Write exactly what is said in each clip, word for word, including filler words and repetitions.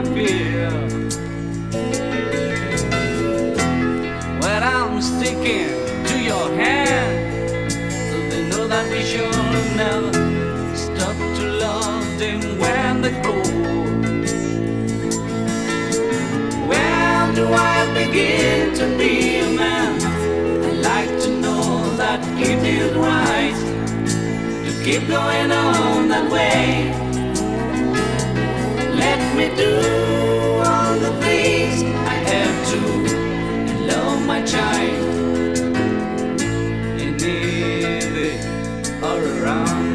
feel when I'm sticking to your hand, so they know that we should never stop to love them when they grow. When do I begin to be a man? I like to know that it is right to keep going on that way. Let me do all the things I have to and love my child and leave it all around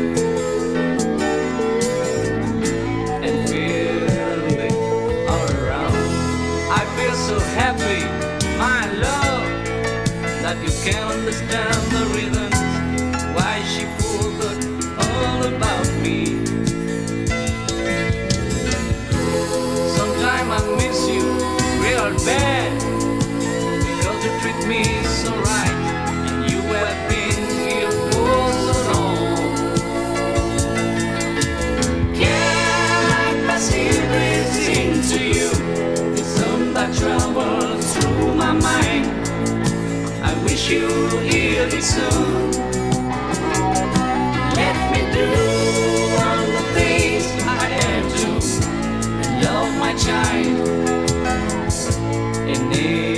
and feel it all around. I feel so happy, my love, that you can understand the reasons why she forgot all about me. Sometimes I miss you real bad because you treat me so right and you have been here for so long. Can I pass everything to you? The song that travels through my mind. I wish you would hear this song. Let me do all the things I have to and love my child and